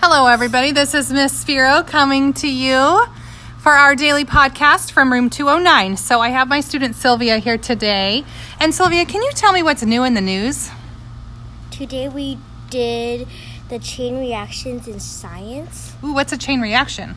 Hello, everybody. This is Miss Spiro coming to you for our daily podcast from room 209. So I have my student Sylvia here today. And Sylvia, can you tell me what's new in the news? Today we did the chain reactions in science. Ooh, what's a chain reaction?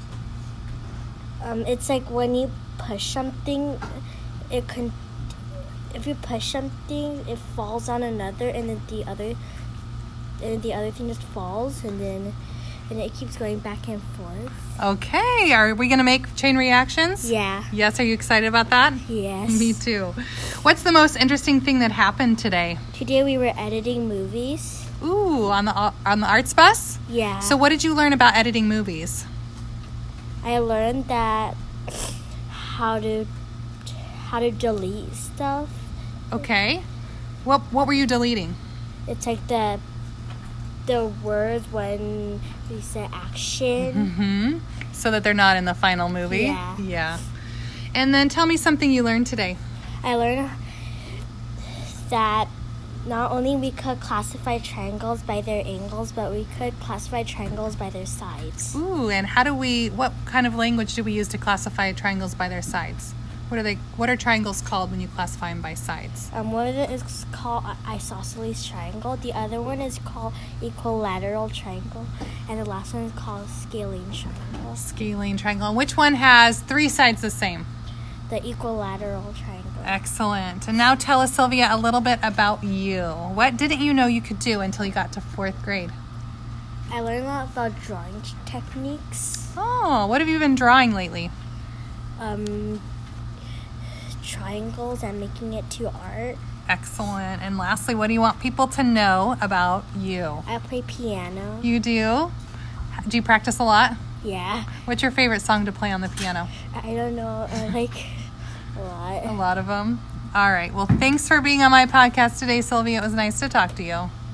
It's like when you push something, if you push something, it falls on another, and then the other thing just falls, and it keeps going back and forth. Okay, are we going to make chain reactions? Yeah. Yes, are you excited about that? Yes. Me too. What's the most interesting thing that happened today? Today we were editing movies. Ooh, on the arts bus? Yeah. So what did you learn about editing movies? I learned that how to delete stuff. Okay. What were you deleting? It's like the words when we say action. Mm-hmm. So that they're not in the final movie? Yeah. And then tell me something you learned today. I learned that not only we could classify triangles by their angles, but we could classify triangles by their sides. Ooh, and what kind of language do we use to classify triangles by their sides? What are triangles called when you classify them by sides? One of them is called isosceles triangle. The other one is called equilateral triangle. And the last one is called scalene triangle. Scalene triangle. And which one has three sides the same? The equilateral triangle. Excellent. And now tell us, Sylvia, a little bit about you. What didn't you know you could do until you got to 4th grade? I learned a lot about drawing techniques. Oh, what have you been drawing lately? Triangles and making it to art. Excellent. And lastly, what do you want people to know about you? I play piano. You do? Do you practice a lot? Yeah. What's your favorite song to play on the piano? I don't know. I like a lot. A lot of them? All right. Well, thanks for being on my podcast today, Sylvia. It was nice to talk to you.